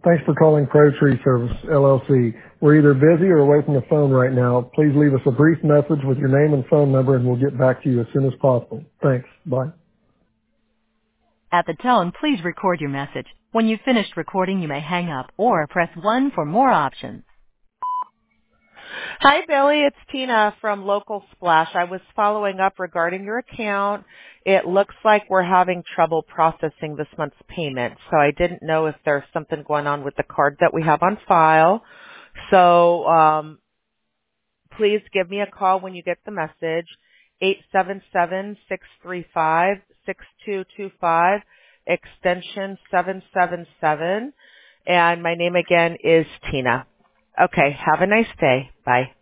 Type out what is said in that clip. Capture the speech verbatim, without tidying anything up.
Thanks for calling Pro Tree Service, L L C. We're either busy or away from the phone right now. Please leave us a brief message with your name and phone number, and we'll get back to you as soon as possible. Thanks. Bye. At the tone, please record your message. When you've finished recording, you may hang up or press one for more options. Hi, Billy. It's Tina from Local Splash. I was following up regarding your account. It looks like we're having trouble processing this month's payment, so I didn't know if there's something going on with the card that we have on file. So um, please give me a call when you get the message, eight seven seven, six three five, six two two five, extension seven seven seven, and my name again is Tina. Okay, have a nice day. Bye.